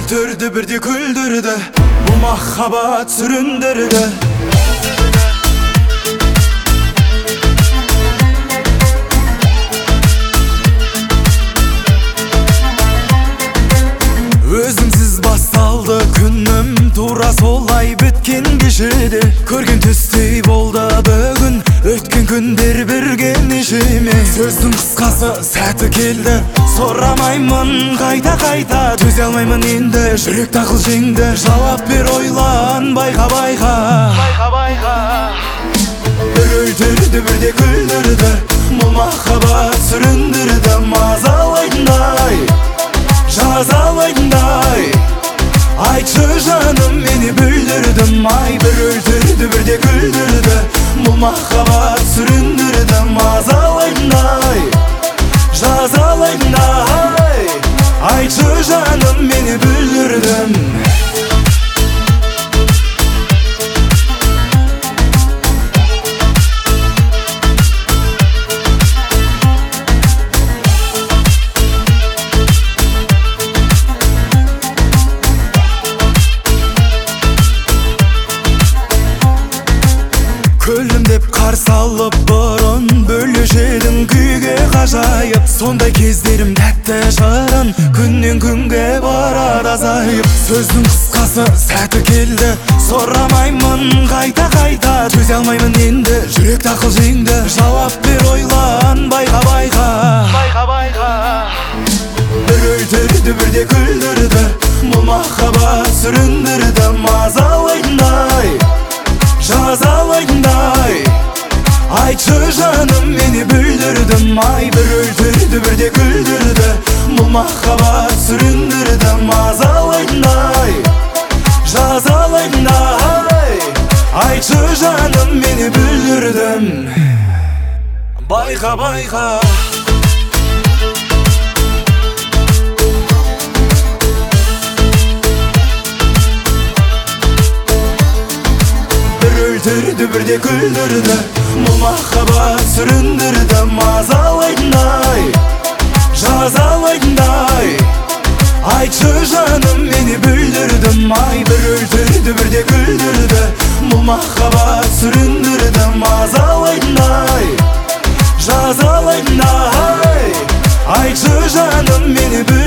Öldürdü bir de güldürdü, bu mahhabat süründürdü. Özümsiz bastaldı күнім, тура солай біткен кешеде. Көрген түстей болды бүгін, өткен күндер бірген нешеме. Сөздің қысқасы сәті келді, сорамаймын қайта-қайта. Төзе алмаймын енді, жүрек тақыл жеңді. Жауап бер, ойлан, байқа-байқа. Бір өлтірді, бірде күлдірді, бұл махаббат сүріндірді. Мазалайтындай, жазалайтындай, айтшы жаным, мені бүлдірдім. Ай, бір өлтірді, бірде күлдірді, бұл махаббат сүріндірді. Мазалайтындай, жазалайтындай, айтшы жаным, мені бүлдірдім. Күлім деп қарсы алып бұрын, бөлешедің күйге ғажайып. Сондай кездерім тәтті шырын, күннен күнге барады азайып. Сөздің қысқасы сәті келді, сорамаймын қайта-қайта. Төзе алмаймын енді, жүрек тақыл жеңді. Жауап бер, ойлан, байқа-байқа. Бір өлтірді, бірде күлдірді, бұл махаббат сүріндірді. Мазалайтындай, жазалайтындай, айтшы жаным, мені бүлдірдім. Ай, бір өлтірді, бірде күлдірді, бұл махаббат сүріндірді. Мазалайтындай, жазалайтындай, айтшы жаным, мені бүлдірдім. Байқа-байқа. Öldürdü, бірде күлдірді, бұл махаббат сүріндірді. Мазалайтындай, жазалайтындай, айтшы жаным, мені бүлдірдім. Ай, бір өлтірді, бірде күлдірді, бұл махаббат сүріндірді. Мазалайтындай, жазалайтындай, айтшы жаным, мені бүлдірдім.